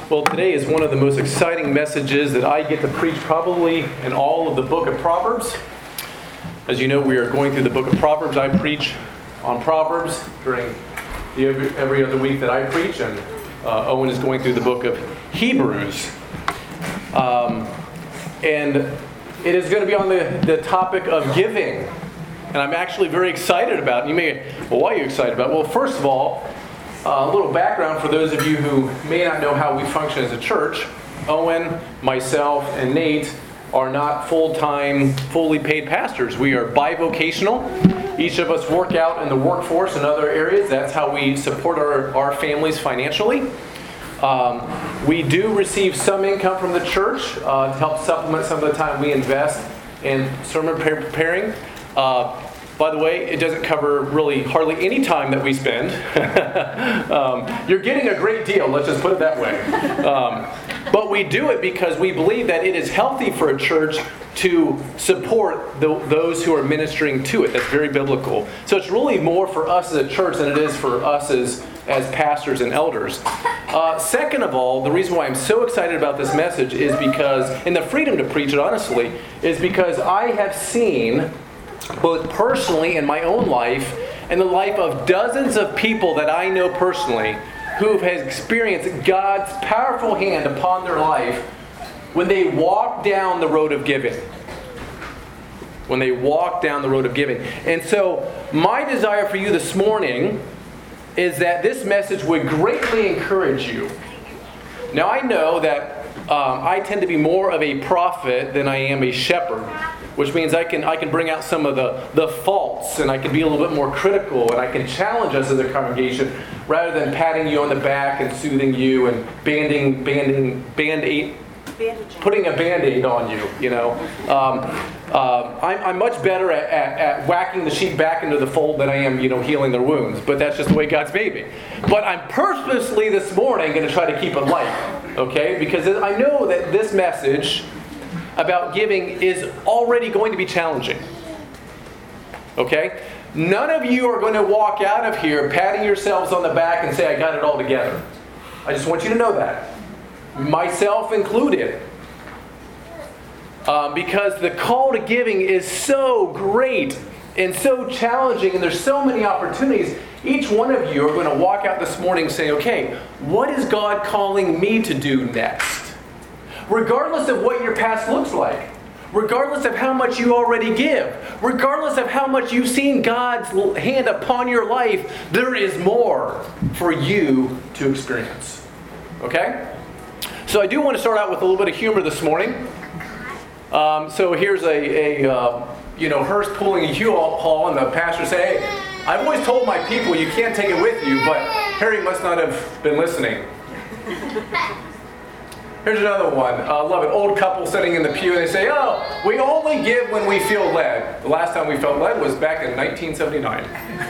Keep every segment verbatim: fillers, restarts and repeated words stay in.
Well, today is one of the most exciting messages that I get to preach probably in all of the book of Proverbs. As you know, we are going through the book of Proverbs. I preach on Proverbs during the every, every other week that I preach, and uh, Owen is going through the book of Hebrews. Um, and it is going to be on the, the topic of giving. And I'm actually very excited about it. You may, well, why are you excited about it? Well, first of all, Uh, a little background for those of you who may not know how we function as a church. Owen, myself, and Nate are not full-time, fully paid pastors. We are bivocational. Each of us work out in the workforce in other areas. That's how we support our, our families financially. Um, we do receive some income from the church uh, to help supplement some of the time we invest in sermon preparing. Uh, By the way, it doesn't cover really hardly any time that we spend. um, you're getting a great deal, let's just put it that way. Um, but we do it because we believe that it is healthy for a church to support the, those who are ministering to it. That's very biblical. So it's really more for us as a church than it is for us as, as pastors and elders. Uh, second of all, the reason why I'm so excited about this message is because, and the freedom to preach it honestly, is because I have seen, both personally in my own life and the life of dozens of people that I know personally who have experienced God's powerful hand upon their life when they walk down the road of giving. When they walk down the road of giving. And so my desire for you this morning is that this message would greatly encourage you. Now I know that um, I tend to be more of a prophet than I am a shepherd. Which means I can I can bring out some of the, the faults, and I can be a little bit more critical, and I can challenge us as a congregation rather than patting you on the back and soothing you and banding banding band-aid, putting a band-aid on you. You know, um, uh, I'm, I'm much better at, at, at whacking the sheep back into the fold than I am, you know, healing their wounds. But that's just the way God's made me. But I'm purposely this morning going to try to keep it light, okay? Because I know that this message about giving is already going to be challenging. Okay? None of you are going to walk out of here patting yourselves on the back and say, I got it all together. I just want you to know that. Myself included. Um, because the call to giving is so great and so challenging, and there's so many opportunities. Each one of you are going to walk out this morning and say, okay, what is God calling me to do next? Regardless of what your past looks like, regardless of how much you already give, regardless of how much you've seen God's hand upon your life, there is more for you to experience. Okay? So I do want to start out with a little bit of humor this morning. Um, so here's a, a uh, you know, hearse pulling a U-Haul, and the pastor say, hey, I've always told my people you can't take it with you, but Harry must not have been listening. Here's another one. I uh, love it. Old couple sitting in the pew, and they say, oh, we only give when we feel led. The last time we felt led was back in nineteen seventy-nine.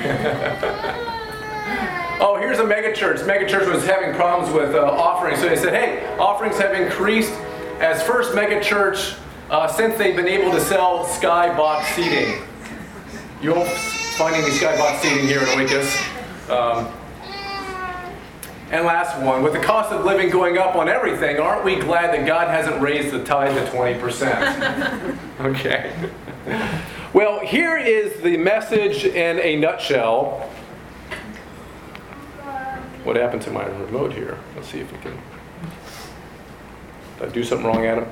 Oh, here's a megachurch. Megachurch was having problems with uh, offerings. So they said, hey, offerings have increased as first megachurch uh, since they've been able to sell skybox seating. You won't find any skybox seating here in Oikos. Um, And last one, with the cost of living going up on everything, aren't we glad that God hasn't raised the tithe to twenty percent? Okay. Well, here is the message in a nutshell. What happened to my remote here? Let's see if we can... Did I do something wrong, Adam?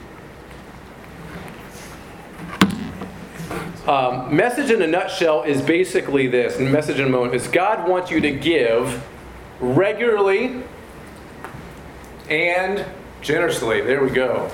Um, message in a nutshell is basically this. And message in a moment is God wants you to give regularly and generously. There we go.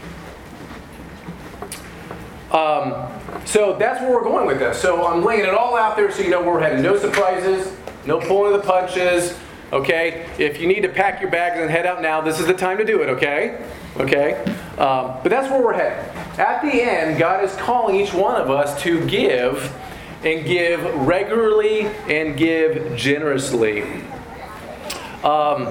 Um, so that's where we're going with this. So I'm laying it all out there so you know where we're heading. No surprises, no pulling of the punches. Okay? If you need to pack your bags and head out now, this is the time to do it, okay? Okay? Um, but that's where we're heading. At the end, God is calling each one of us to give, and give regularly and give generously. Um,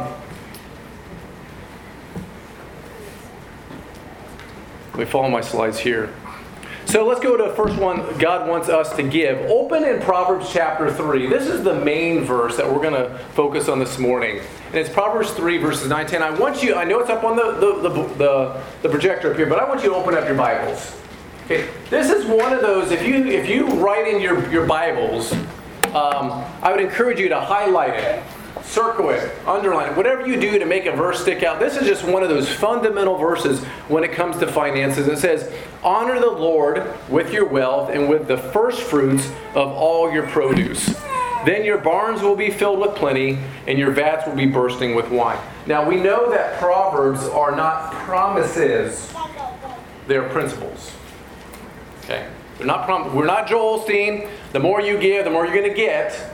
let me follow my slides here. So So let's go to the first one God wants us to give. Open in Proverbs chapter three. This is the main verse that we're going to focus on this morning. And it's Proverbs three, verses nine, ten. I want you, I know it's up on the, the, the, the, the projector up here, but I want you to open up your Bibles. Okay, this is one of those, if you if you write in your, your Bibles, um, I would encourage you to highlight it, circle it, underline it, whatever you do to make a verse stick out. This is just one of those fundamental verses when it comes to finances. It says, honor the Lord with your wealth and with the first fruits of all your produce. Then your barns will be filled with plenty, and your vats will be bursting with wine. Now we know that Proverbs are not promises, they're principles. Okay, they're not prom- we're not Joel Osteen. The more you give, the more you're going to get.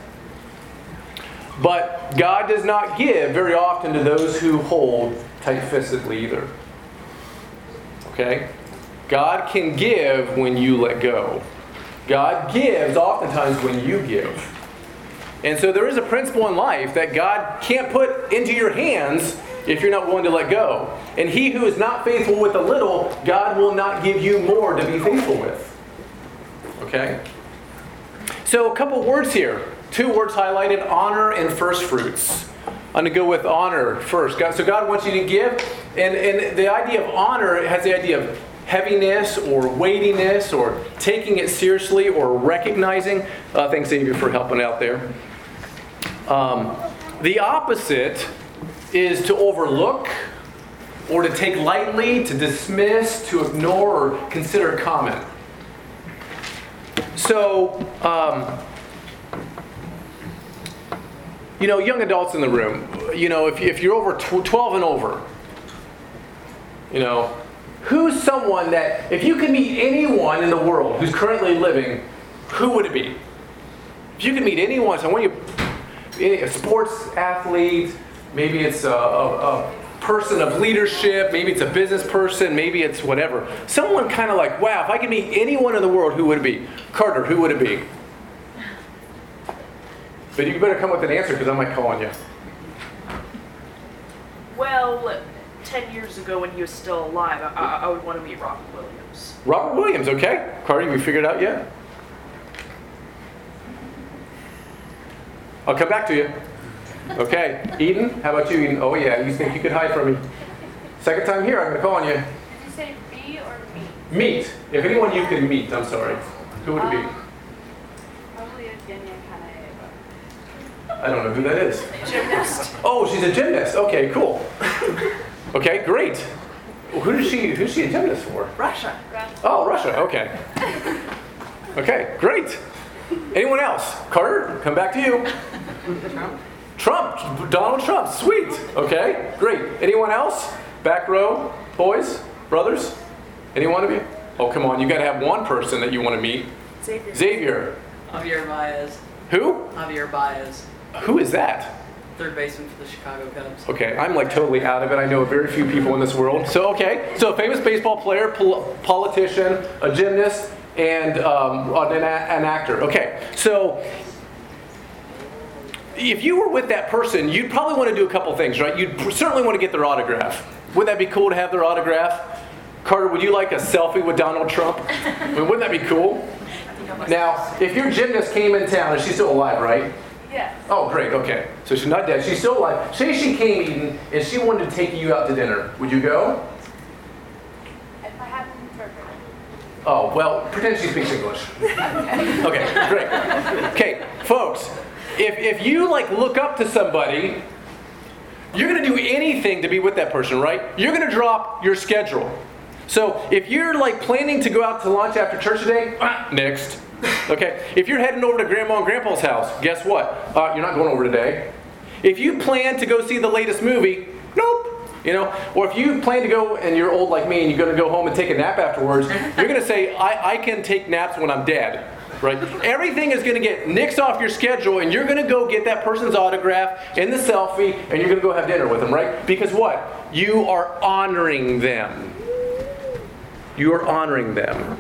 But God does not give very often to those who hold tight-fistedly either. Okay? God can give when you let go. God gives oftentimes when you give. And so there is a principle in life that God can't put into your hands if you're not willing to let go. And he who is not faithful with a little, God will not give you more to be faithful with. Okay? So a couple words here. Two words highlighted, honor and first fruits. I'm going to go with honor first. God, so God wants you to give. And, and the idea of honor has the idea of heaviness or weightiness or taking it seriously or recognizing. Uh, thanks, Xavier, for helping out there. Um, the opposite is to overlook or to take lightly, to dismiss, to ignore, or consider common. So, um, you know, young adults in the room, you know, if, if you're over twelve and over, you know, who's someone that, if you could meet anyone in the world who's currently living, who would it be? If you could meet anyone, someone you, a sports athlete, maybe it's a, a, a person of leadership, maybe it's a business person, maybe it's whatever. Someone kind of like, wow, if I could meet anyone in the world, who would it be? Carter, who would it be? But you better come with an answer because I might call on you. Well, ten years ago when he was still alive, I, I would want to meet Robert Williams. Robert Williams, okay. Carter, you figured it out yet? I'll come back to you. Okay. Eden, how about you, Eden? Oh, yeah, you think you could hide from me. Second time here, I'm going to call on you. Did you say B or meet? Meet. If anyone you can meet, I'm sorry. Who would it be? Um, probably Evgenia Kanaeva. I don't know who that is. Gymnast. Oh, she's a gymnast. Okay, cool. Okay, great. Who does she? Who's she a gymnast for? Russia. Oh, Russia. Okay. Okay, great. Anyone else? Carter, come back to you. Trump. Trump. Donald Trump. Sweet. Okay, great. Anyone else? Back row, boys, brothers. Any one of you? Oh, come on. You got to have one person that you want to meet. Xavier. Xavier. Javier Baez. Who? Javier Baez. Who is that? Third baseman for the Chicago Cubs. Okay, I'm like totally out of it. I know very few people in this world. So, okay. So, a famous baseball player, pol- politician, a gymnast, and um, an, an actor. Okay. So, if you were with that person, you'd probably want to do a couple things, right? You'd certainly want to get their autograph. Wouldn't that be cool to have their autograph? Carter, would you like a selfie with Donald Trump? I mean, wouldn't that be cool? Now, if your gymnast came in town, and she's still alive, right? Yes. Oh, great, okay. So she's not dead. She's still alive. Say she came, Eden, and she wanted to take you out to dinner. Would you go? If I have an interpreter. Oh, well, pretend she speaks English. Okay, great. Okay, folks, if, if you, like, look up to somebody, you're going to do anything to be with that person, right? You're going to drop your schedule. So if you're, like, planning to go out to lunch after church today, ah, next. Okay, if you're heading over to Grandma and Grandpa's house, guess what? Uh, you're not going over today. If you plan to go see the latest movie, nope. You know, or if you plan to go and you're old like me and you're going to go home and take a nap afterwards, you're going to say, I, I can take naps when I'm dead. Right? Everything is going to get nixed off your schedule, and you're going to go get that person's autograph and the selfie, and you're going to go have dinner with them, right? Because what? You are honoring them. You are honoring them.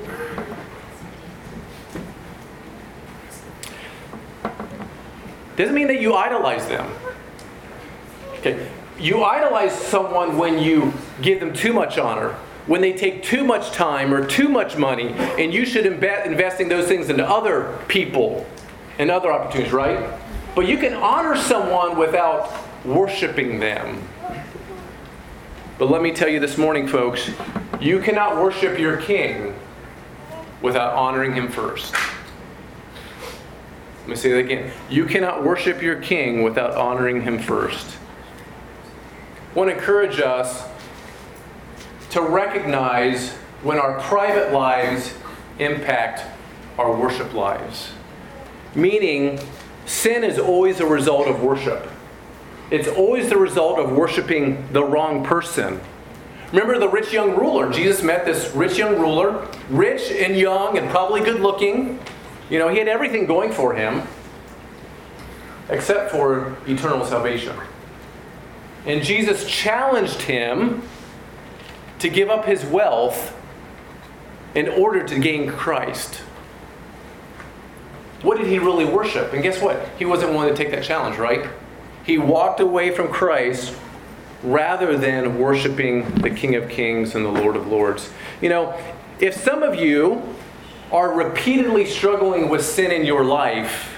Doesn't mean that you idolize them. Okay. You idolize someone when you give them too much honor, when they take too much time or too much money, and you should imbe- investing those things into other people and other opportunities, right? But you can honor someone without worshiping them. But let me tell you this morning, folks, you cannot worship your king without honoring him first. Let me say that again. You cannot worship your king without honoring him first. I want to encourage us to recognize when our private lives impact our worship lives. Meaning, sin is always a result of worship. It's always the result of worshiping the wrong person. Remember the rich young ruler. Jesus met this rich young ruler, rich and young and probably good looking. You know, he had everything going for him except for eternal salvation. And Jesus challenged him to give up his wealth in order to gain Christ. What did he really worship? And guess what? He wasn't willing to take that challenge, right? He walked away from Christ rather than worshiping the King of Kings and the Lord of Lords. You know, if some of you are repeatedly struggling with sin in your life,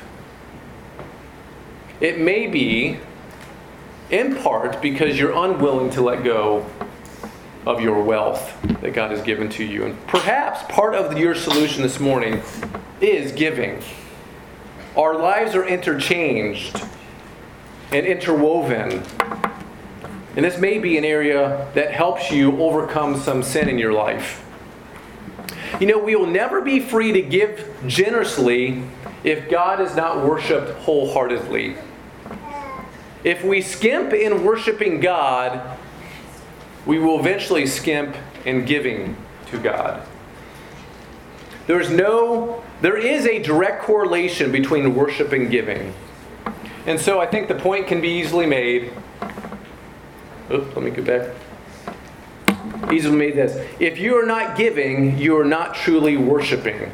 it may be in part because you're unwilling to let go of your wealth that God has given to you. And perhaps part of your solution this morning is giving. Our lives are interchanged and interwoven. And this may be an area that helps you overcome some sin in your life. You know, we will never be free to give generously if God is not worshipped wholeheartedly. If we skimp in worshiping God, we will eventually skimp in giving to God. There's no, there is a direct correlation between worship and giving. And so I think the point can be easily made. Oops, let me go back. Easily made this. If you are not giving, you are not truly worshiping.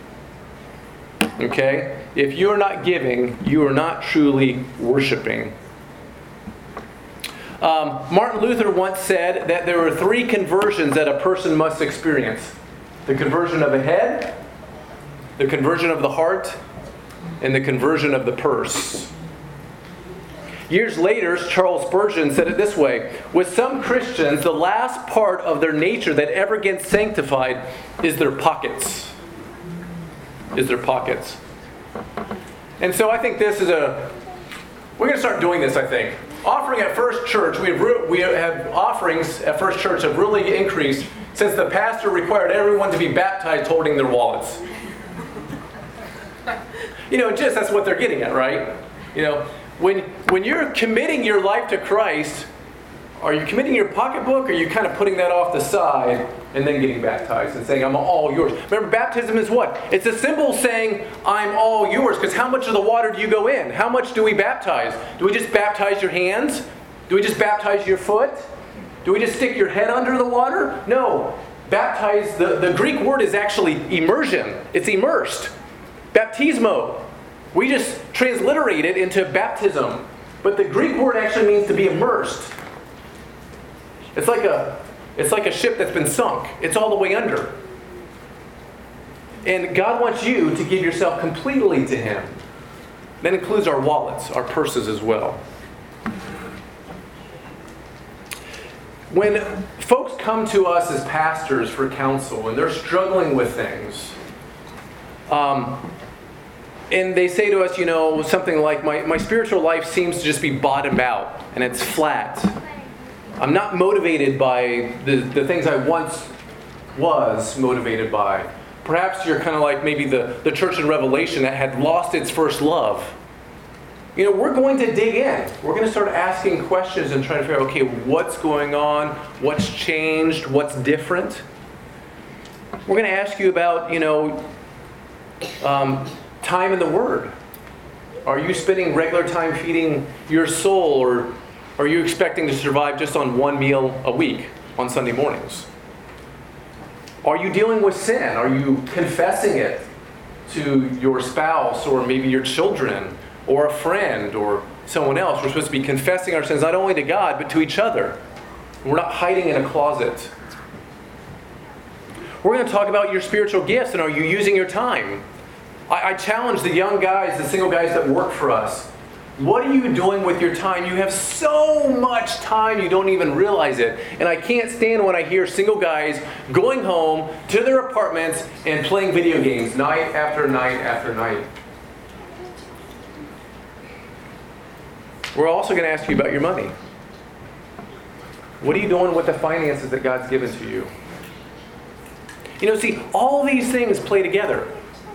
Okay? If you are not giving, you are not truly worshiping. Um, Martin Luther once said that there are three conversions that a person must experience. The conversion of the head, the conversion of the heart, and the conversion of the purse. Years later, Charles Spurgeon said it this way: with some Christians, the last part of their nature that ever gets sanctified is their pockets. Is their pockets. And so I think this is a... We're going to start doing this, I think. Offering at First Church, we have, re- we have offerings at First Church have really increased since the pastor required everyone to be baptized holding their wallets. You know, just that's what they're getting at, right? You know, when when you're committing your life to Christ, are you committing your pocketbook, or are you kind of putting that off the side and then getting baptized and saying, I'm all yours? Remember, baptism is what? It's a symbol saying, I'm all yours. Because how much of the water do you go in? How much do we baptize? Do we just baptize your hands? Do we just baptize your foot? Do we just stick your head under the water? No. Baptize, the, the Greek word is actually immersion. It's immersed. Baptismo. We just transliterate it into baptism. But the Greek word actually means to be immersed. It's like a, it's like a ship that's been sunk. It's all the way under. And God wants you to give yourself completely to Him. That includes our wallets, our purses as well. When folks come to us as pastors for counsel and they're struggling with things, um, and they say to us, you know, something like, my, my spiritual life seems to just be bottomed out and it's flat. I'm not motivated by the, the things I once was motivated by. Perhaps you're kind of like maybe the, the church in Revelation that had lost its first love. You know, we're going to dig in. We're going to start asking questions and trying to figure out, okay, what's going on? What's changed? What's different? We're going to ask you about, you know, um, time in the Word. Are you spending regular time feeding your soul, or are you expecting to survive just on one meal a week on Sunday mornings? Are you dealing with sin? Are you confessing it to your spouse or maybe your children or a friend or someone else? We're supposed to be confessing our sins not only to God but to each other. We're not hiding in a closet. We're going to talk about your spiritual gifts and are you using your time? I, I challenge the young guys, the single guys that work for us. What are you doing with your time? You have so much time you don't even realize it. And I can't stand when I hear single guys going home to their apartments and playing video games night after night after night. We're also going to ask you about your money. What are you doing with the finances that God's given to you? You know, see, all these things play together.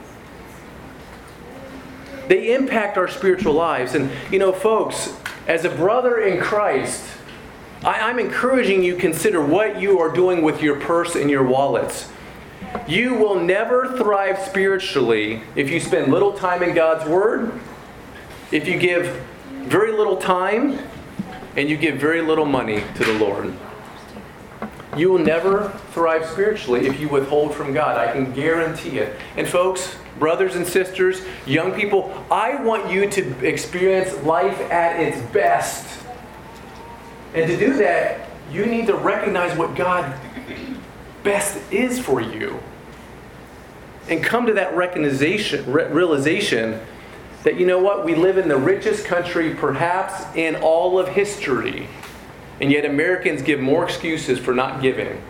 They impact our spiritual lives. And, you know, folks, as a brother in Christ, I, I'm encouraging you to consider what you are doing with your purse and your wallets. You will never thrive spiritually if you spend little time in God's Word, if you give very little time, and you give very little money to the Lord. You will never thrive spiritually if you withhold from God. I can guarantee it. And folks, brothers and sisters, young people, I want you to experience life at its best. And to do that, you need to recognize what God best is for you. And come to that recognition, realization that, you know what, we live in the richest country perhaps in all of history. And yet Americans give more excuses for not giving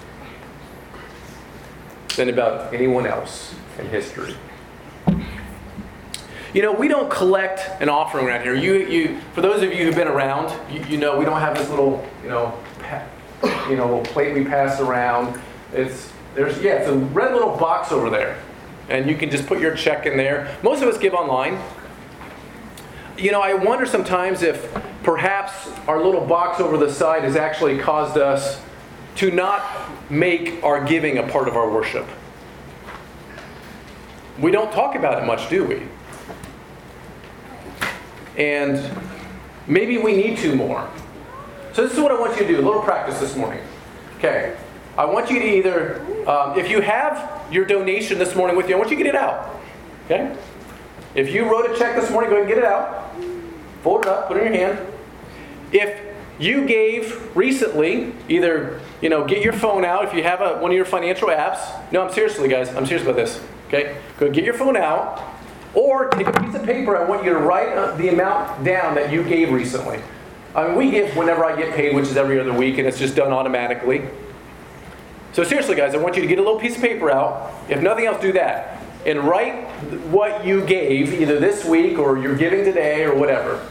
than about anyone else in history. You know, we don't collect an offering around here. You, you, for those of you who've been around, you, you know we don't have this little, you know, pa- you know, little plate we pass around. It's there's yeah, it's a red little box over there, and you can just put your check in there. Most of us give online. You know, I wonder sometimes if perhaps our little box over the side has actually caused us to not make our giving a part of our worship. We don't talk about it much, do we? And maybe we need to more. So this is what I want you to do, a little practice this morning. Okay, I want you to either, um, if you have your donation this morning with you, I want you to get it out. Okay? If you wrote a check this morning, go ahead and get it out. Fold it up, put it in your hand. If you gave recently, either, you know, get your phone out if you have a, one of your financial apps. No, I'm seriously, guys. I'm serious about this. Okay? Go get your phone out. Or take a piece of paper. I want you to write the amount down that you gave recently. I mean, we give whenever I get paid, which is every other week, and it's just done automatically. So seriously, guys, I want you to get a little piece of paper out. If nothing else, do that. And write what you gave, either this week or you're giving today or whatever.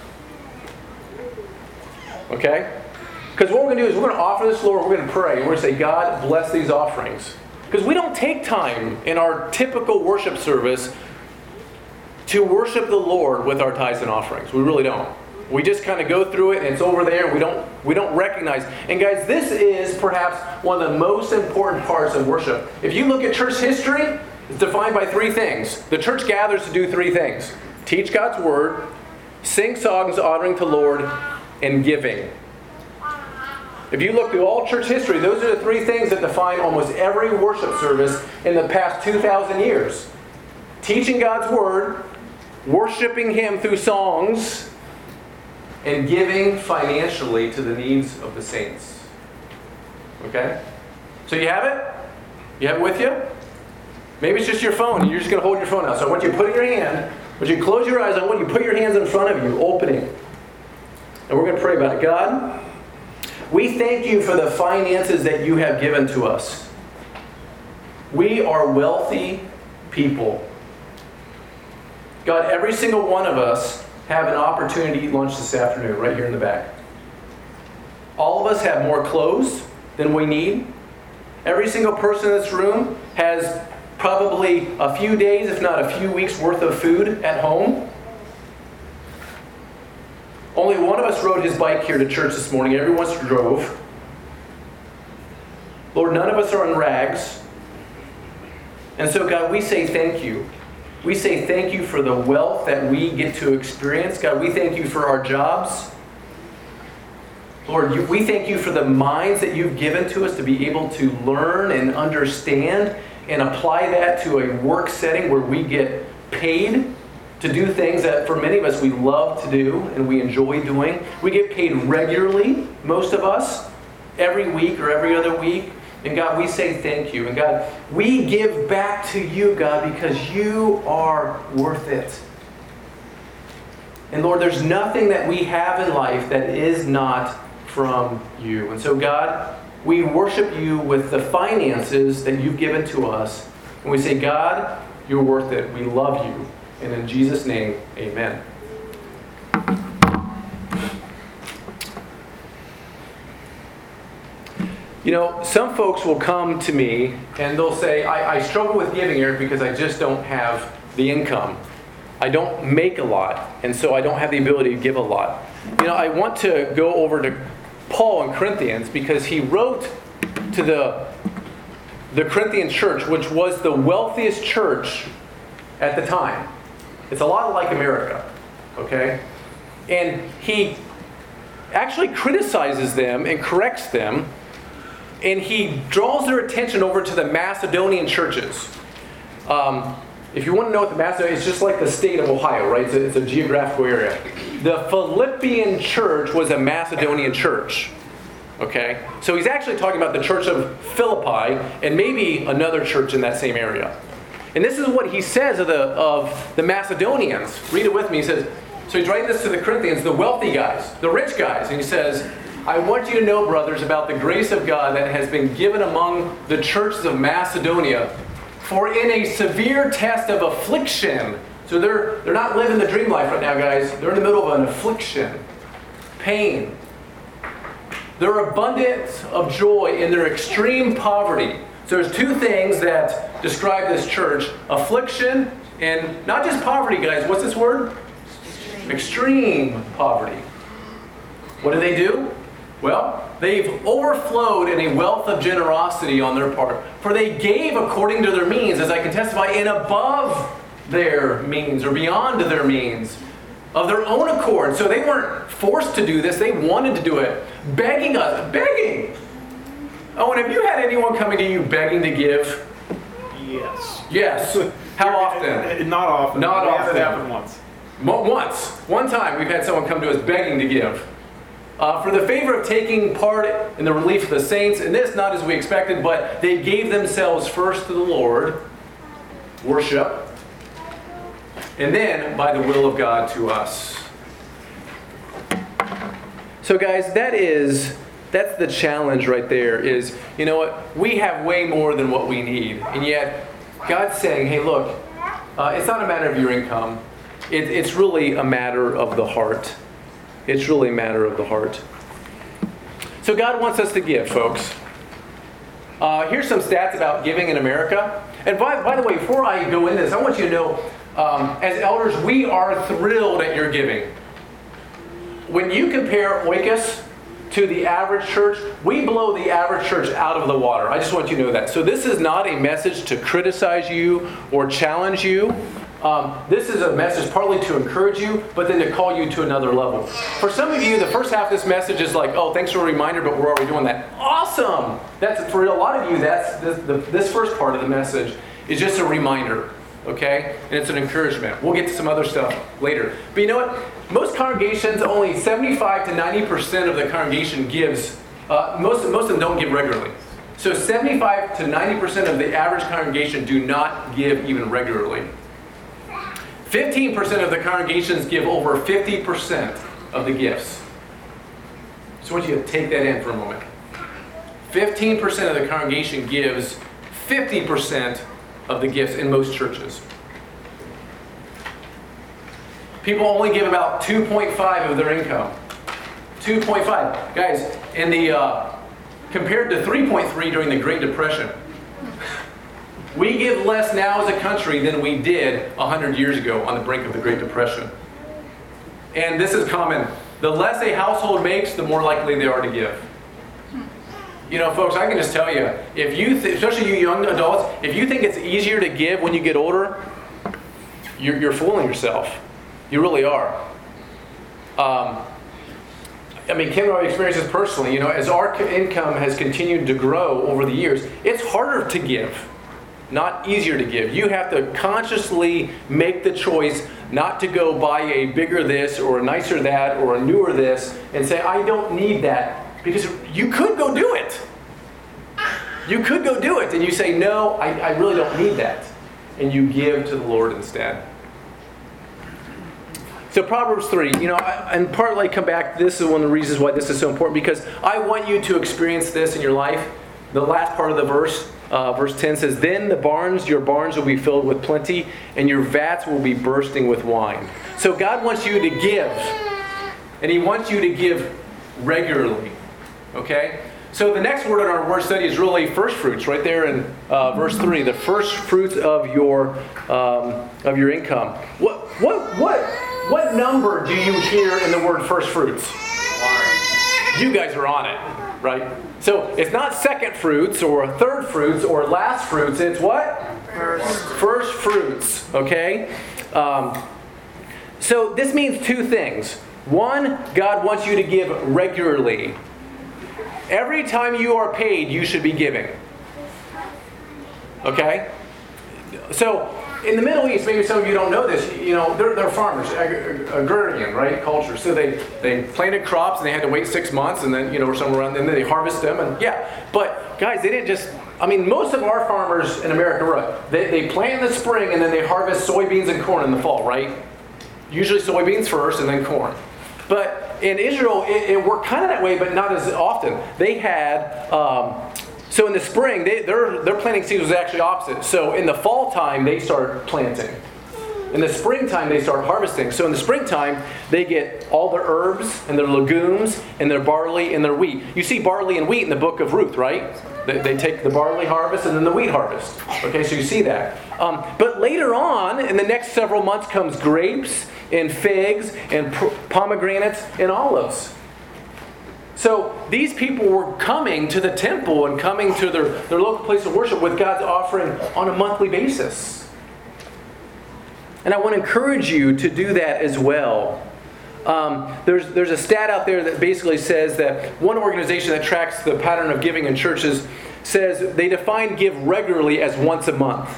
Okay? Because what we're going to do is we're going to offer this, Lord, we're going to pray. And we're going to say, God, bless these offerings. Because we don't take time in our typical worship service to worship the Lord with our tithes and offerings. We really don't. We just kind of go through it and it's over there. We don't we don't recognize. And guys, this is perhaps one of the most important parts of worship. If you look at church history, it's defined by three things. The church gathers to do three things. Teach God's Word, sing songs honoring to the Lord, and giving. If you look through all church history, those are the three things that define almost every worship service in the past two thousand years. Teaching God's Word, worshiping Him through songs, and giving financially to the needs of the saints. Okay? So you have it? You have it with you? Maybe it's just your phone and you're just going to hold your phone out. So I want you to put it in your hand. I want you to close your eyes. I want you to put your hands in front of you, opening. And we're going to pray about it. God, we thank you for the finances that you have given to us. We are wealthy people. God, every single one of us have an opportunity to eat lunch this afternoon, right here in the back. All of us have more clothes than we need. Every single person in this room has probably a few days, if not a few weeks worth of food at home. Only one of us rode his bike here to church this morning. Everyone else drove. Lord, none of us are in rags. And so, God, we say thank you. We say thank you for the wealth that we get to experience. God, we thank you for our jobs. Lord, you, we thank you for the minds that you've given to us to be able to learn and understand and apply that to a work setting where we get paid to do things that for many of us we love to do and we enjoy doing. We get paid regularly, most of us, every week or every other week. And God, we say thank you. And God, we give back to you, God, because you are worth it. And Lord, there's nothing that we have in life that is not from you. And so, God, we worship you with the finances that you've given to us. And we say, God, you're worth it. We love you. And in Jesus' name, amen. You know, some folks will come to me and they'll say, I, I struggle with giving, Eric, because I just don't have the income. I don't make a lot, and so I don't have the ability to give a lot. You know, I want to go over to Paul in Corinthians because he wrote to the, the Corinthian church, which was the wealthiest church at the time. It's a lot like America, okay? And he actually criticizes them and corrects them, and he draws their attention over to the Macedonian churches. Um, if you want to know what the Macedonian, it's just like the state of Ohio, right? It's a, it's a geographical area. The Philippian church was a Macedonian church, okay? So he's actually talking about the church of Philippi and maybe another church in that same area. And this is what he says of the, of the Macedonians. Read it with me. He says, so he's writing this to the Corinthians, the wealthy guys, the rich guys. And he says, I want you to know, brothers, about the grace of God that has been given among the churches of Macedonia. For in a severe test of affliction, so they're, they're not living the dream life right now, guys. They're in the middle of an affliction, pain. Their abundance of joy in their extreme poverty. So there's two things that describe this church. Affliction and not just poverty, guys. What's this word? Extreme, Extreme poverty. What do they do? Well, they've overflowed in a wealth of generosity on their part. For they gave according to their means, as I can testify, and above their means or beyond their means of their own accord. So they weren't forced to do this. They wanted to do it. Begging us. Begging. Oh, and have you had anyone coming to you begging to give? Yes. Yes. How often? Not often. Not We often. had it happen once. Mo- Once. One time we've had someone come to us begging to give. Uh, for the favor of taking part in the relief of the saints, and this not as we expected, but they gave themselves first to the Lord, worship, and then by the will of God to us. So guys, that is, that's the challenge right there is, you know what, we have way more than what we need, and yet God's saying, hey look, uh, it's not a matter of your income, it, it's really a matter of the heart. It's really a matter of the heart. So God wants us to give, folks. Uh, here's some stats about giving in America. And by, by the way, before I go into this, I want you to know, um, as elders, we are thrilled at your giving. When you compare Oikos to the average church, we blow the average church out of the water. I just want you to know that. So this is not a message to criticize you or challenge you. Um, this is a message partly to encourage you, but then to call you to another level. For some of you, the first half of this message is like, oh, thanks for a reminder, but we're already doing that. Awesome! That's for a lot of you, that's this, the, this first part of the message is just a reminder, okay? And it's an encouragement. We'll get to some other stuff later. But you know what? Most congregations, only seventy-five to ninety percent of the congregation gives. Uh, most, most of them don't give regularly. So seventy-five to ninety percent of the average congregation do not give even regularly. fifteen percent of the congregations give over fifty percent of the gifts. So I want you to take that in for a moment. fifteen percent of the congregation gives fifty percent of the gifts in most churches. People only give about two point five of their income. two point five. Guys, in the uh, compared to three point three during the Great Depression. We give less now as a country than we did one hundred years ago on the brink of the Great Depression. And this is common. The less a household makes, the more likely they are to give. You know, folks, I can just tell you, if you, th- especially you young adults, if you think it's easier to give when you get older, you're, you're fooling yourself. You really are. Um, I mean, Kim and I experience this personally. You know, as our income has continued to grow over the years, it's harder to give. Not easier to give. You have to consciously make the choice not to go buy a bigger this or a nicer that or a newer this and say, I don't need that. Because you could go do it. You could go do it, and you say, no, I, I really don't need that. And you give to the Lord instead. So Proverbs three, you know, I, and partly come back, this is one of the reasons why this is so important, because I want you to experience this in your life. The last part of the verse, uh, verse ten says, then the barns, your barns will be filled with plenty, and your vats will be bursting with wine. So God wants you to give, and He wants you to give regularly, okay? So the next word in our word study is really first fruits, right there in uh, verse three. The first fruits of your um, of your income. What what what what number do you hear in the word first fruits? You guys are on it, right? So it's not second fruits or third fruits or last fruits. It's what? First, first fruits. Okay. Um, so this means two things. One, God wants you to give regularly. Every time you are paid, you should be giving. Okay? So, in the Middle East, maybe some of you don't know this, you know, they're, they're farmers, ag- agrarian, right, culture. So they, they planted crops and they had to wait six months and then, you know, or somewhere around, and then they harvest them. And yeah, but guys, they didn't just, I mean, most of our farmers in America, right, they, they plant in the spring and then they harvest soybeans and corn in the fall, right? Usually soybeans first and then corn. But in Israel, it, it worked kind of that way, but not as often. They had, um, so in the spring, they, their, their planting season was actually opposite. So in the fall time, they start planting. In the springtime, they start harvesting. So in the springtime, they get all their herbs and their legumes and their barley and their wheat. You see barley and wheat in the book of Ruth, right? They, they take the barley harvest and then the wheat harvest. Okay, so you see that. Um, but later on, in the next several months, comes grapes and figs and pomegranates and olives. So these people were coming to the temple and coming to their, their local place of worship with God's offering on a monthly basis. And I want to encourage you to do that as well. Um, there's, there's a stat out there that basically says that one organization that tracks the pattern of giving in churches says they define give regularly as once a month.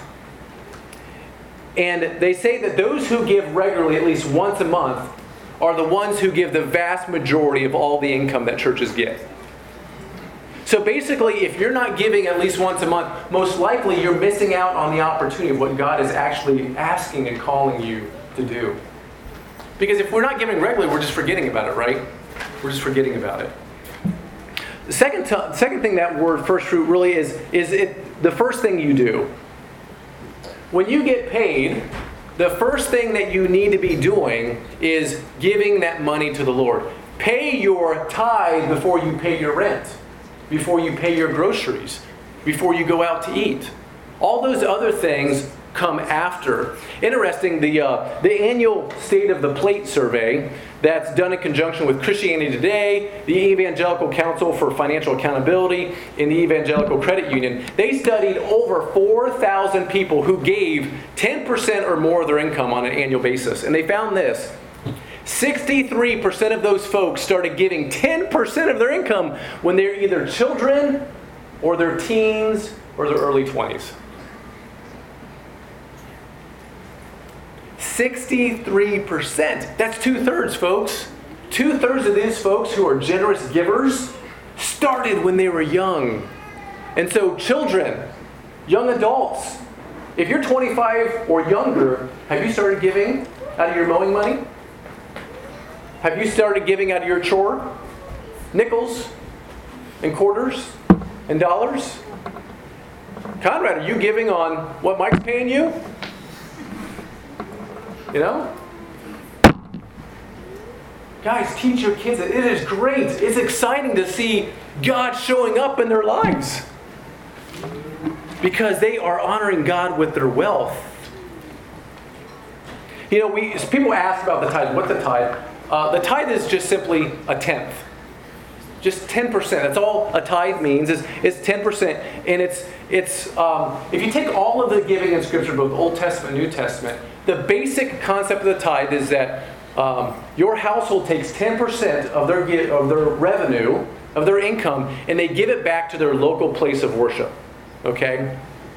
And they say that those who give regularly at least once a month are the ones who give the vast majority of all the income that churches get. So basically, if you're not giving at least once a month, most likely you're missing out on the opportunity of what God is actually asking and calling you to do. Because if we're not giving regularly, we're just forgetting about it, right? We're just forgetting about it. The second, t- second thing that word first fruit really is, is it the first thing you do. When you get paid, the first thing that you need to be doing is giving that money to the Lord. Pay your tithe before you pay your rent, before you pay your groceries, before you go out to eat. All those other things come after. Interesting, the uh, the annual State of the Plate survey that's done in conjunction with Christianity Today, the Evangelical Council for Financial Accountability, and the Evangelical Credit Union, they studied over four thousand people who gave ten percent or more of their income on an annual basis. And they found this. sixty-three percent of those folks started giving ten percent of their income when they're either children or their teens or their early twenties. sixty-three percent. That's two-thirds, folks. Two-thirds of these folks who are generous givers started when they were young. And so children, young adults, if you're twenty-five or younger, have you started giving out of your mowing money? Have you started giving out of your chore? Nickels and quarters and dollars? Conrad, are you giving on what Mike's paying you? You know? Guys, teach your kids that it is great. It's exciting to see God showing up in their lives. Because they are honoring God with their wealth. You know, we people ask about the tithe. What's the tithe? Uh, the tithe is just simply a tenth. Just ten percent. That's all a tithe means is, is ten percent. And it's, it's um, if you take all of the giving in Scripture, both Old Testament and New Testament, the basic concept of the tithe is that um, your household takes ten percent of their, of their revenue, of their income, and they give it back to their local place of worship. Okay?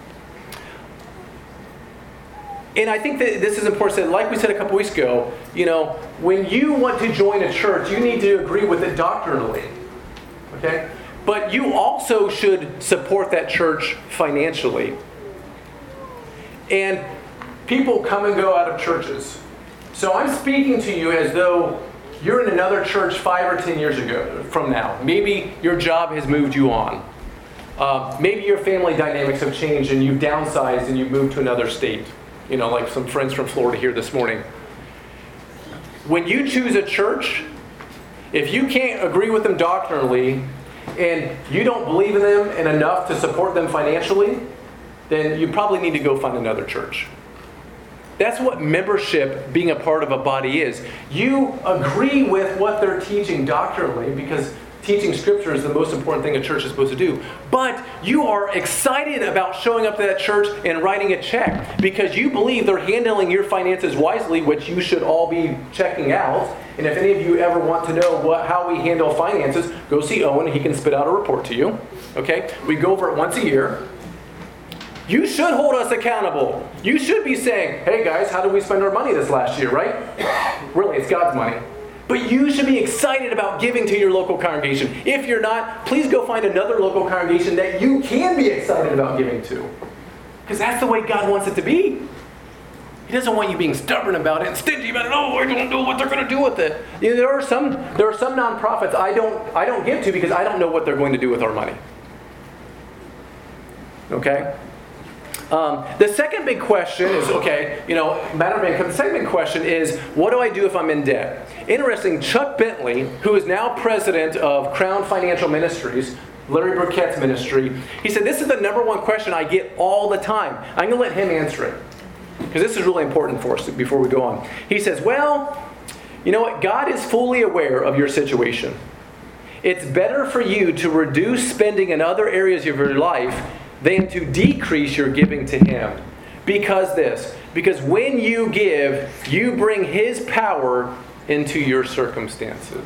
And I think that this is important. Like we said a couple weeks ago, you know, when you want to join a church, you need to agree with it doctrinally. Okay? but you also should support that church financially. And people come and go out of churches. So I'm speaking to you as though you're in another church five or ten years ago from now. Maybe your job has moved you on. Uh, maybe your family dynamics have changed and you've downsized and you've moved to another state. You know, like some friends from Florida here this morning. When you choose a church, if you can't agree with them doctrinally and you don't believe in them and enough to support them financially, then you probably need to go find another church. That's what membership, being a part of a body, is. You agree with what they're teaching doctrinally, because teaching Scripture is the most important thing a church is supposed to do. But you are excited about showing up to that church and writing a check because you believe they're handling your finances wisely, which you should all be checking out. And if any of you ever want to know what, how we handle finances, go see Owen. He can spit out a report to you. Okay? We go over it once a year. You should hold us accountable. You should be saying, hey guys, how did we spend our money this last year, right? Really, it's God's money. But you should be excited about giving to your local congregation. If you're not, please go find another local congregation that you can be excited about giving to. Because that's the way God wants it to be. He doesn't want you being stubborn about it and stingy about it. Oh, I don't know what they're going to do with it. You know, there are some there are some nonprofits I don't I don't give to because I don't know what they're going to do with our money. Okay? Um, the second big question is, okay, you know, matter of income. The second big question is, what do I do if I'm in debt? Interesting, Chuck Bentley, who is now president of Crown Financial Ministries, Larry Burkett's ministry, he said, this is the number one question I get all the time. I'm going to let him answer it, because this is really important for us before we go on. He says, well, you know what? God is fully aware of your situation. It's better for you to reduce spending in other areas of your life than to decrease your giving to Him. Because this, because when you give, you bring His power into your circumstances.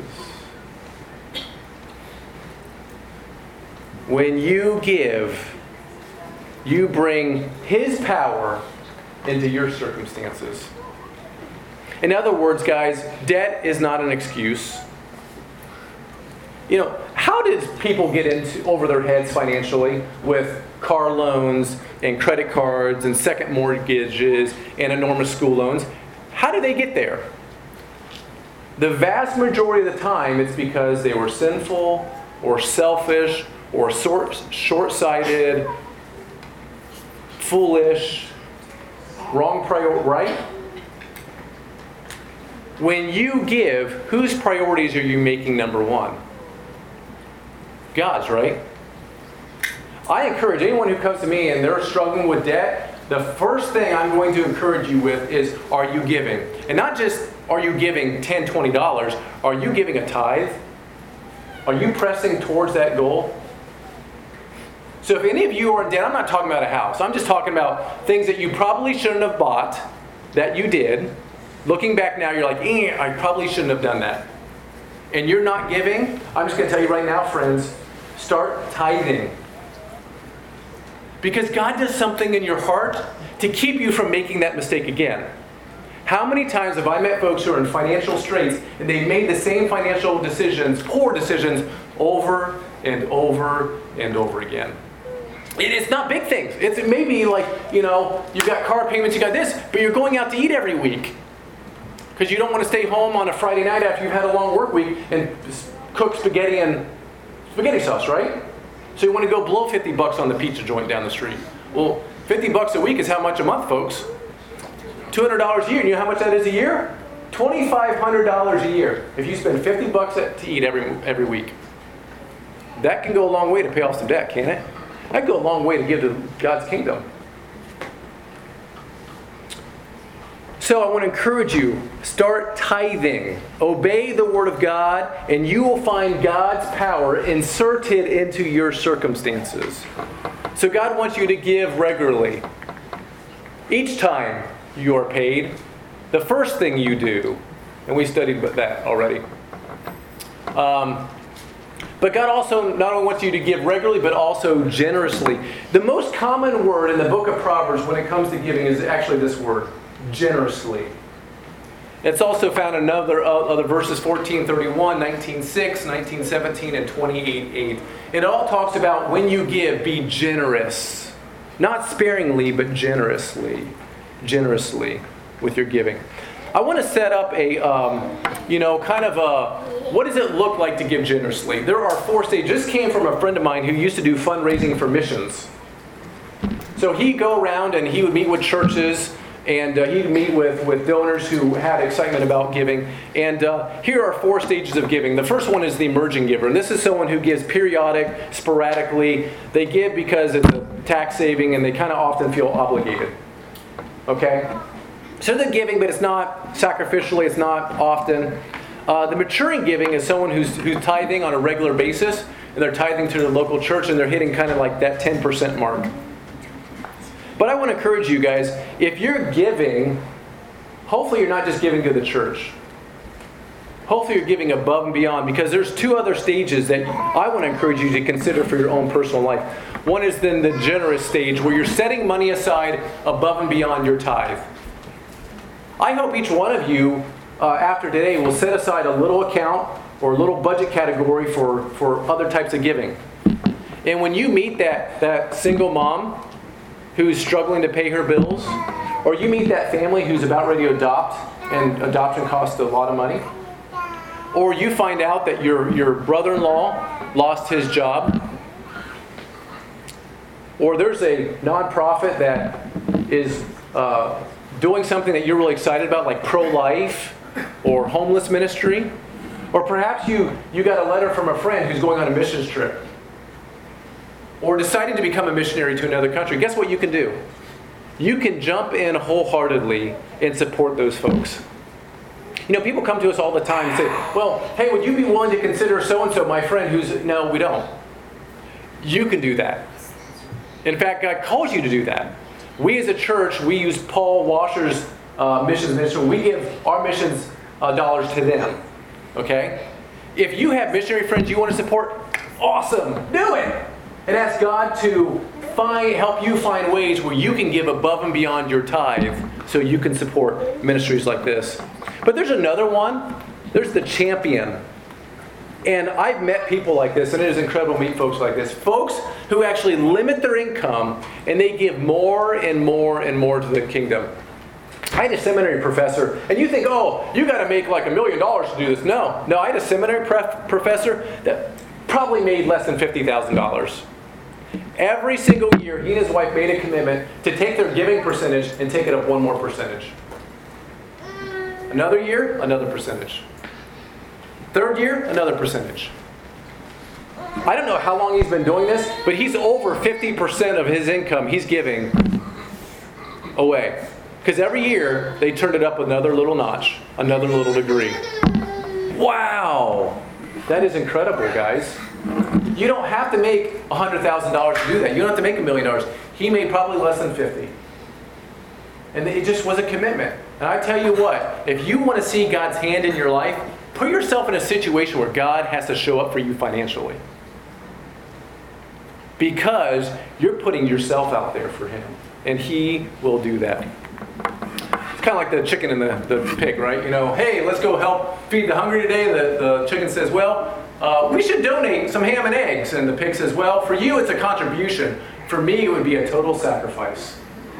When you give, you bring His power into your circumstances. In other words, guys, debt is not an excuse. You know, how did people get into over their heads financially with car loans and credit cards and second mortgages and enormous school loans? How did they get there? The vast majority of the time, it's because they were sinful or selfish or short-sighted, foolish, wrong priority, right? When you give, whose priorities are you making number one? God's, right? I encourage anyone who comes to me and they're struggling with debt, the first thing I'm going to encourage you with is, are you giving? And not just, are you giving ten dollars, twenty dollars? Are you giving a tithe? Are you pressing towards that goal? So if any of you are in debt, I'm not talking about a house. I'm just talking about things that you probably shouldn't have bought, that you did. Looking back now, you're like, eh, I probably shouldn't have done that. And you're not giving, I'm just going to tell you right now, friends, start tithing. Because God does something in your heart to keep you from making that mistake again. How many times have I met folks who are in financial straits and they made the same financial decisions, poor decisions, over and over and over again? And it's not big things. It's maybe like, you know, you've got car payments, you got this, but you're going out to eat every week. Because you don't want to stay home on a Friday night after you've had a long work week and cook spaghetti and spaghetti sauce, right? So you want to go blow fifty bucks on the pizza joint down the street. Well, fifty bucks a week is how much a month, folks? two hundred dollars a year. And you know how much that is a year? twenty-five hundred dollars a year. If you spend fifty bucks to eat every every week. That can go a long way to pay off some debt, can't it? That can go a long way to give to God's kingdom. So I want to encourage you, start tithing. Obey the Word of God, and you will find God's power inserted into your circumstances. So God wants you to give regularly. Each time you are paid, the first thing you do, and we studied that already. Um, but God also not only wants you to give regularly, but also generously. The most common word in the book of Proverbs when it comes to giving is actually this word. Generously. It's also found in other, uh, other verses, fourteen thirty-one, nineteen six, nineteen seventeen, and twenty-eight eight. It all talks about when you give, be generous. Not sparingly, but generously. Generously with your giving. I want to set up a, um, you know, kind of a, what does it look like to give generously? There are four stages. This came from a friend of mine who used to do fundraising for missions. So he'd go around and he would meet with churches, and uh, he'd meet with, with donors who had excitement about giving. And uh, here are four stages of giving. The first one is the emerging giver. And this is someone who gives periodic, sporadically. They give because it's a tax saving and they kind of often feel obligated. Okay? So they're giving, but it's not sacrificially, it's not often. Uh, the maturing giving is someone who's, who's tithing on a regular basis, and they're tithing to their local church, and they're hitting kind of like that ten percent mark. But I want to encourage you guys, if you're giving, hopefully you're not just giving to the church. Hopefully you're giving above and beyond, because there's two other stages that I want to encourage you to consider for your own personal life. One is then the generous stage, where you're setting money aside above and beyond your tithe. I hope each one of you, uh, after today, will set aside a little account or a little budget category for, for other types of giving. And when you meet that, that single mom who's struggling to pay her bills, or you meet that family who's about ready to adopt, and adoption costs a lot of money, or you find out that your, your brother-in-law lost his job, or there's a nonprofit that is uh, doing something that you're really excited about, like pro-life or homeless ministry, or perhaps you, you got a letter from a friend who's going on a missions trip, or deciding to become a missionary to another country. Guess what you can do? You can jump in wholeheartedly and support those folks. You know, people come to us all the time and say, well, hey, would you be willing to consider so-and-so my friend who's... No, we don't. You can do that. In fact, God calls you to do that. We as a church, we use Paul Washer's uh, missions ministry. We give our missions uh, dollars to them. Okay? If you have missionary friends you want to support, awesome. Do it. And ask God to find, help you find ways where you can give above and beyond your tithe so you can support ministries like this. But there's another one. There's the champion. And I've met people like this, and it is incredible to meet folks like this. Folks who actually limit their income, and they give more and more and more to the kingdom. I had a seminary professor, and you think, oh, you got to make like a million dollars to do this. No. No, I had a seminary pref- professor that probably made less than fifty thousand dollars. Every single year, he and his wife made a commitment to take their giving percentage and take it up one more percentage. Another year, another percentage. Third year, another percentage. I don't know how long he's been doing this, but he's over fifty percent of his income he's giving away. Because every year, they turned it up another little notch, another little degree. Wow! That is incredible, guys. You don't have to make one hundred thousand dollars to do that. You don't have to make a million dollars. He made probably less than fifty. And it just was a commitment. And I tell you what, if you want to see God's hand in your life, put yourself in a situation where God has to show up for you financially. Because you're putting yourself out there for Him. And He will do that. It's kind of like the chicken and the, the pig, right? You know, hey, let's go help feed the hungry today. The, the chicken says, well, uh, we should donate some ham and eggs. And the pig says, well, for you it's a contribution. For me it would be a total sacrifice.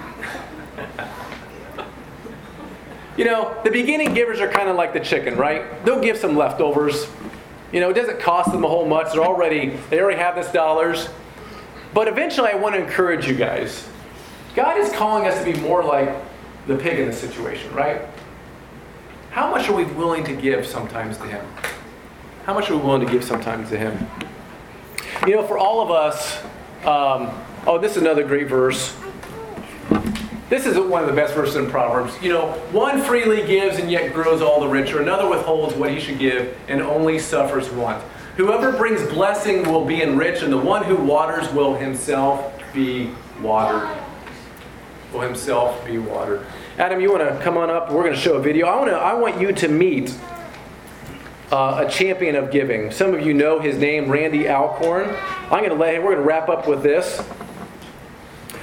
You know, the beginning givers are kind of like the chicken, right? They'll give some leftovers. You know, it doesn't cost them a whole much. They're already, they already have this dollars. But eventually I want to encourage you guys. God is calling us to be more like the pig in this situation, right? How much are we willing to give sometimes to Him? How much are we willing to give sometimes to Him? You know, for all of us, um, oh, this is another great verse. This is one of the best verses in Proverbs. You know, one freely gives and yet grows all the richer. Another withholds what he should give and only suffers want. Whoever brings blessing will be enriched, and the one who waters will himself be watered. Will himself be watered. Adam, you want to come on up? We're going to show a video. I want to. I want you to meet uh, a champion of giving. Some of you know his name, Randy Alcorn. I'm going to let him. We're going to wrap up with this.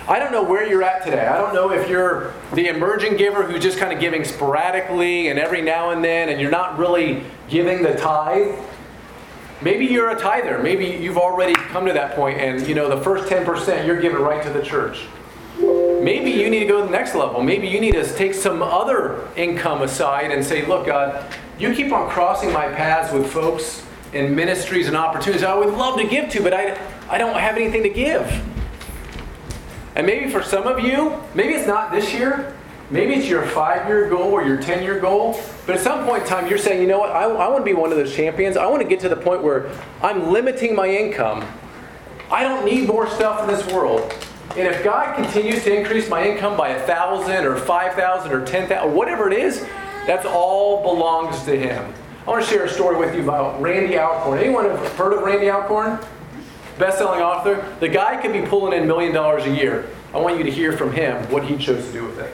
I don't know where you're at today. I don't know if you're the emerging giver who's just kind of giving sporadically and every now and then, and you're not really giving the tithe. Maybe you're a tither. Maybe you've already come to that point and, you know, the first ten percent you're giving right to the church. Maybe you need to go to the next level. Maybe you need to take some other income aside and say, look, God, you keep on crossing my paths with folks and ministries and opportunities I would love to give to, but I, I don't have anything to give. And maybe for some of you, maybe it's not this year. Maybe it's your five-year goal or your ten-year goal. But at some point in time, you're saying, you know what, I, I want to be one of those champions. I want to get to the point where I'm limiting my income. I don't need more stuff in this world. And if God continues to increase my income by a thousand or five thousand or ten thousand, or whatever it is, that's all belongs to Him. I want to share a story with you about Randy Alcorn. Anyone have heard of Randy Alcorn? Best-selling author. The guy could be pulling in a million dollars a year. I want you to hear from him what he chose to do with it.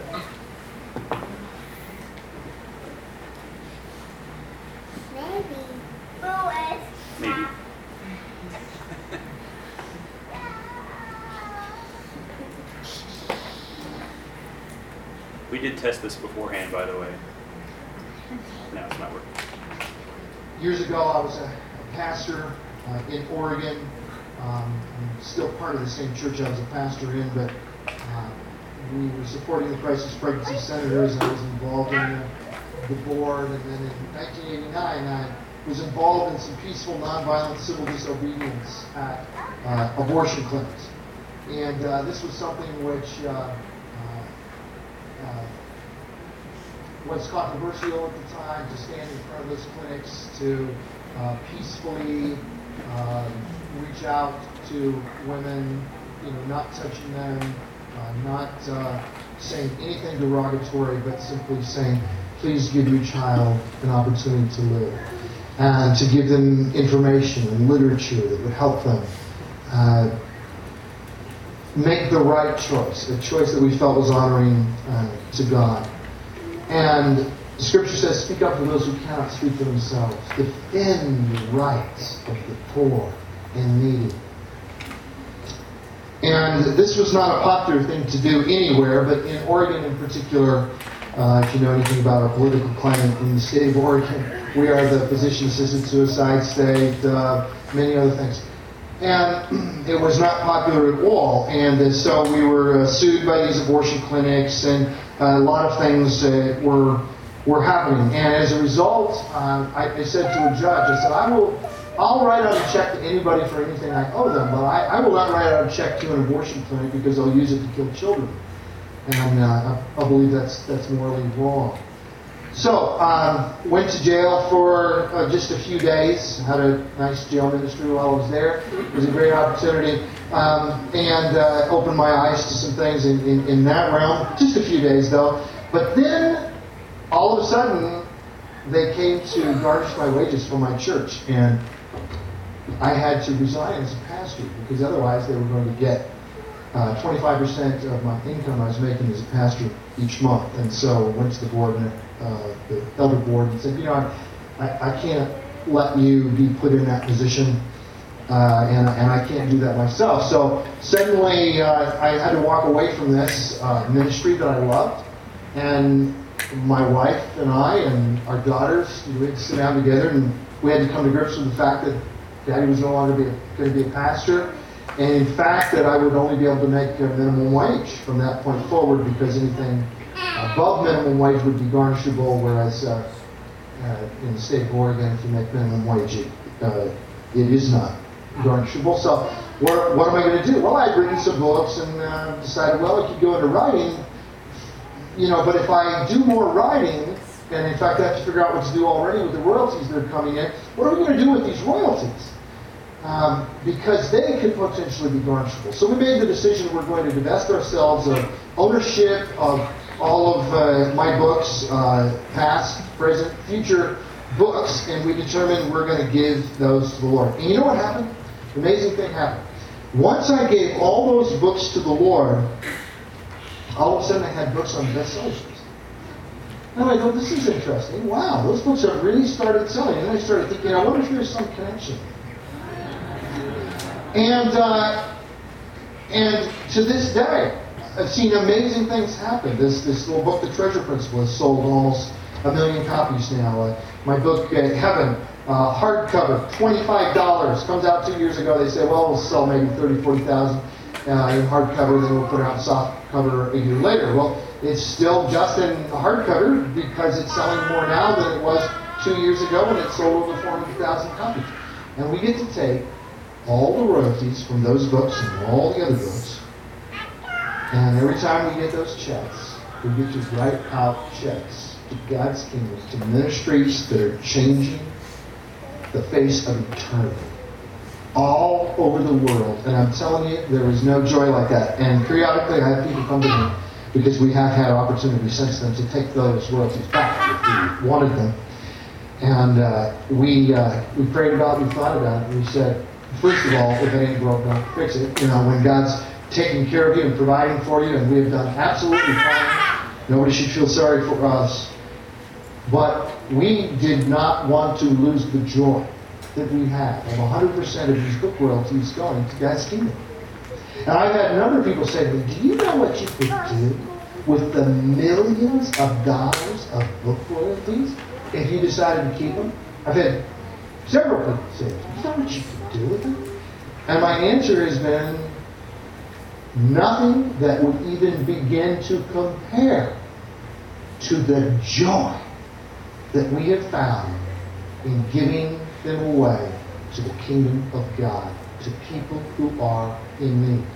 Maybe. We did test this beforehand, by the way. No, it's not working. Years ago, I was a, a pastor uh, in Oregon. Um, I'm still part of the same church I was a pastor in, but uh, we were supporting the Crisis Pregnancy Senators. I was involved in the, the board, and then in nineteen eighty-nine, I was involved in some peaceful, nonviolent civil disobedience at uh, abortion clinics. And uh, this was something which uh, uh, uh, was controversial at the time, to stand in front of those clinics, to uh, peacefully uh, reach out to women, you know, not touching them, uh, not uh, saying anything derogatory, but simply saying, please give your child an opportunity to live. And to give them information and literature that would help them uh, make the right choice, a choice that we felt was honoring uh, to God. And the Scripture says, speak up for those who cannot speak for themselves. Defend the rights of the poor and needy. And this was not a popular thing to do anywhere, but in Oregon in particular, uh, if you know anything about our political climate in the state of Oregon, we are the physician-assisted suicide state, uh, many other things. And it was not popular at all. And uh, so we were uh, sued by these abortion clinics, and uh, a lot of things uh, were were happening. And as a result, uh, I, I said to a judge, I said, I will, I'll write out a check to anybody for anything I owe them, but I, I will not write out a check to an abortion clinic because they'll use it to kill children. And uh, I, I believe that's that's morally wrong. So, um, went to jail for uh, just a few days. Had a nice jail ministry while I was there. It was a great opportunity. Um, and uh, opened my eyes to some things in, in, in that realm. Just a few days, though. But then, all of a sudden, they came to garnish my wages for my church. And I had to resign as a pastor, because otherwise they were going to get uh, twenty-five percent of my income I was making as a pastor each month. And so I went to the board and Uh, the elder board and said, you know, I, I can't let you be put in that position, uh, and, and I can't do that myself. So suddenly uh, I had to walk away from this uh, ministry that I loved, and my wife and I and our daughters, we had to sit down together, and we had to come to grips with the fact that Daddy was no longer be going to be a pastor, and in fact that I would only be able to make a minimum wage from that point forward, because anything above minimum wage would be garnishable, whereas uh, uh, in the state of Oregon, if you make minimum wage, it, uh, it is not garnishable. So what, what am I going to do? Well, I read some books and uh, decided, well, I could go into writing, you know, but if I do more writing, and in fact I have to figure out what to do already with the royalties that are coming in, what are we going to do with these royalties? Um, because they could potentially be garnishable. So we made the decision we're going to divest ourselves of ownership of all of uh, my books, uh, past, present, future books, and we determined we're going to give those to the Lord. And you know what happened? The amazing thing happened. Once I gave all those books to the Lord, all of a sudden I had books on bestsellers. And I go, this is interesting. Wow, those books have really started selling. And then I started thinking, I wonder if there's some connection. And uh, and to this day, I've seen amazing things happen. This this little book, The Treasure Principle, has sold almost a million copies now. Uh, my book, uh, Heaven, uh, hardcover, twenty-five dollars. Comes out two years ago. They say, well, we'll sell maybe thirty, forty thousand uh, in hardcover, then we'll put it out in soft cover a year later. Well, it's still just in hardcover because it's selling more now than it was two years ago when it sold over four hundred thousand copies. And we get to take all the royalties from those books and all the other books, and every time we get those checks, we get to write out checks to God's kingdom, to ministries that are changing the face of eternity all over the world. And I'm telling you, there is no joy like that. And periodically I have people come to me because we have had opportunity since then to take those royalties back if we wanted them. And uh, we uh, we prayed about it, we thought about it, and we said, first of all, if it ain't broke, don't fix it. You know, when God's taking care of you and providing for you, and we have done absolutely fine, nobody should feel sorry for us. But we did not want to lose the joy that we have of one hundred percent of these book royalties going to God's kingdom. And I've had a number of people say to me, do you know what you could do with the millions of dollars of book royalties if you decided to keep them? I've had several people say, do you know what you could do with them? And my answer has been, nothing that would even begin to compare to the joy that we have found in giving them away to the kingdom of God, to people who are in need.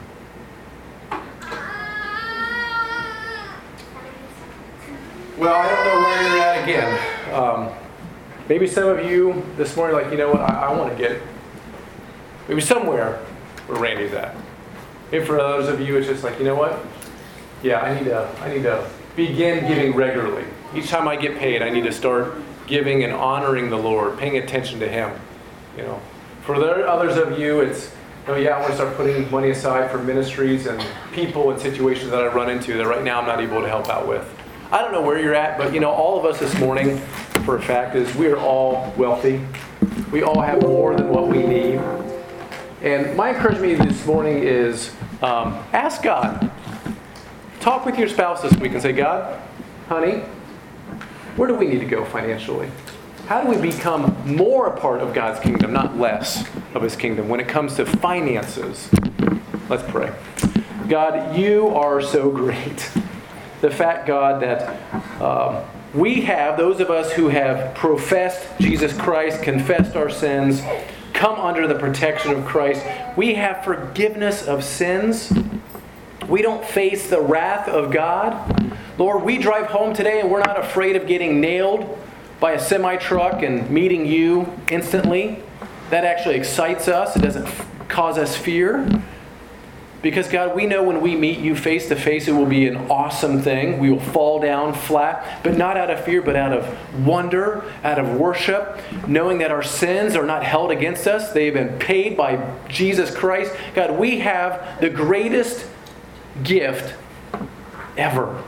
Well, I don't know where you're at again. Um, maybe some of you this morning are like, you know what, I, I want to get maybe somewhere where Randy's at. Maybe for others of you, it's just like, you know what? Yeah, I need to, I need to begin giving regularly. Each time I get paid, I need to start giving and honoring the Lord, paying attention to Him. You know, for the others of you, it's, oh yeah, I want to start putting money aside for ministries and people and situations that I run into that right now I'm not able to help out with. I don't know where you're at, but you know, all of us this morning, for a fact, is we are all wealthy. We all have more than what we need. And my encouragement this morning is um, ask God. Talk with your spouse this week and say, God, honey, where do we need to go financially? How do we become more a part of God's kingdom, not less of His kingdom when it comes to finances? Let's pray. God, you are so great. The fact, God, that um, we have, those of us who have professed Jesus Christ, confessed our sins, come under the protection of Christ, we have forgiveness of sins. We don't face the wrath of God. Lord, we drive home today and we're not afraid of getting nailed by a semi-truck and meeting you instantly. That actually excites us. It doesn't f- cause us fear. Because God, we know when we meet you face to face, it will be an awesome thing. We will fall down flat, but not out of fear, but out of wonder, out of worship, knowing that our sins are not held against us. They have been paid by Jesus Christ. God, we have the greatest gift ever.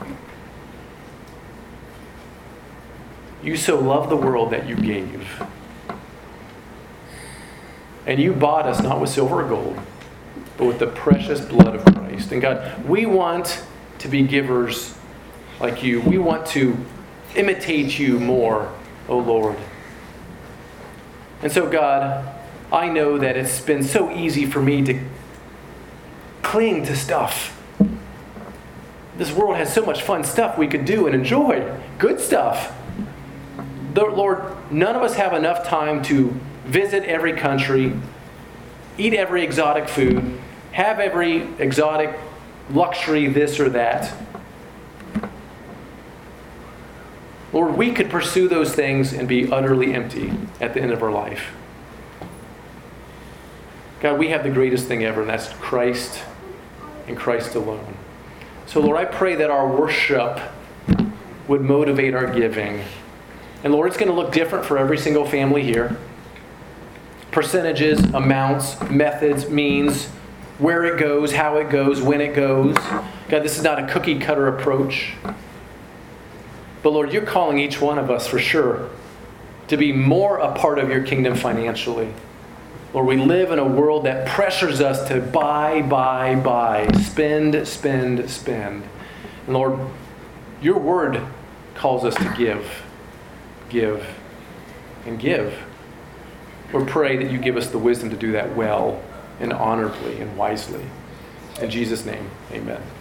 You so loved the world that you gave. And you bought us not with silver or gold, but with the precious blood of Christ. And God, we want to be givers like you. We want to imitate you more, O Lord. And so, God, I know that it's been so easy for me to cling to stuff. This world has so much fun stuff we could do and enjoy. Good stuff. Lord, none of us have enough time to visit every country, eat every exotic food, have every exotic luxury this or that. Lord, we could pursue those things and be utterly empty at the end of our life. God, we have the greatest thing ever, and that's Christ and Christ alone. So, Lord, I pray that our worship would motivate our giving. And Lord, it's going to look different for every single family here. Percentages, amounts, methods, means, where it goes, how it goes, when it goes. God, this is not a cookie cutter approach. But Lord, you're calling each one of us for sure to be more a part of your kingdom financially. Lord, we live in a world that pressures us to buy, buy, buy, spend, spend, spend. And Lord, your word calls us to give, give, and give. Lord, pray that you give us the wisdom to do that well and honorably and wisely. In Jesus' name, amen.